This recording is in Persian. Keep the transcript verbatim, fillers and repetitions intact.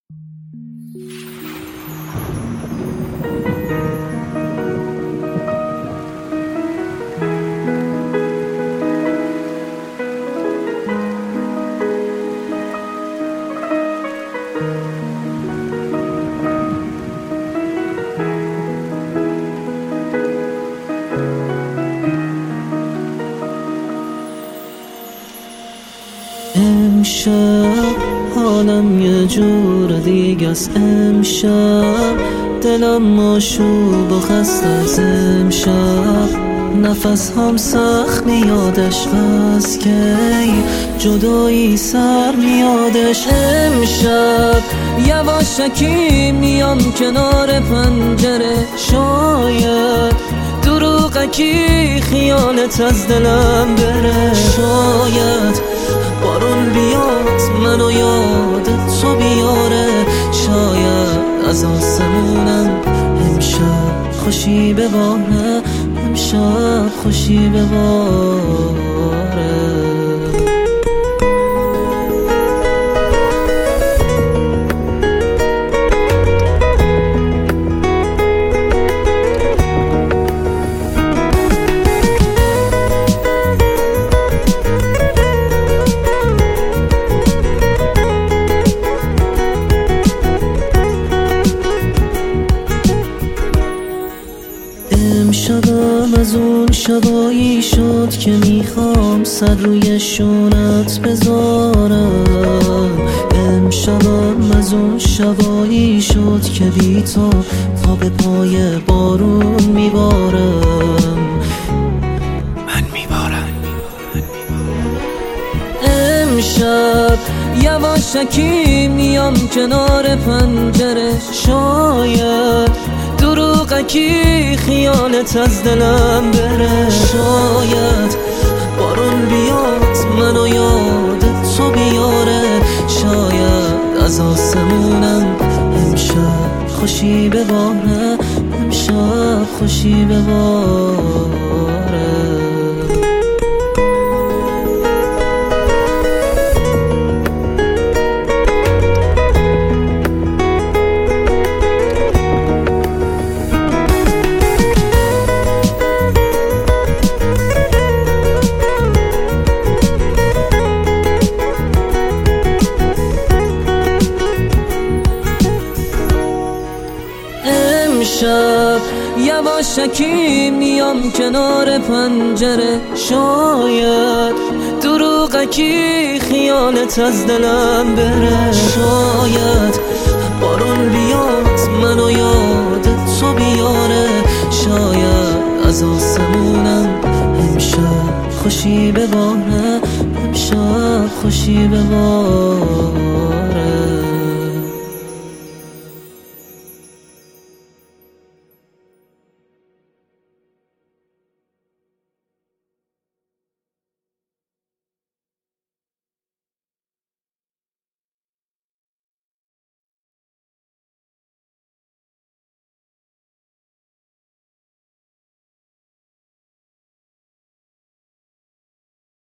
امشب حالم یه جور دیگه است، امشب دلم ماشوب و خسته از امشب، نفس هم سخت میادش بس که جدایی سر میادش. امشب یواشکی میام کنار پنجره، شاید دروغکی خیالت از دلم بره، شاید بارون بیاد منو یادت تو بیاره، شاید از آسمونم امشب خوشی بباره، امشب خوشی بباره. امشبم از اون شبایی شد که میخوام سر روی شونت بذارم، امشبم از اون شبایی شد که بی تو پا به پای بارون میبارم، من میبارم. امشب یواشکی میام کنار پنجره، شاید دروغکی خیالت از دلم بره، شاید بارون بیاد منو یادت تو بیاره، شاید از آسمونم امشب خوشی بباره، امشب خوشی بباره. امشب یواشکی میام کنار پنجره، شاید دروغکی خیالت از دلم بره، شاید بارون بیاد منو یادت تو بیاره، شاید از آسمونم امشب خوشی بباره، امشب خوشی بباره.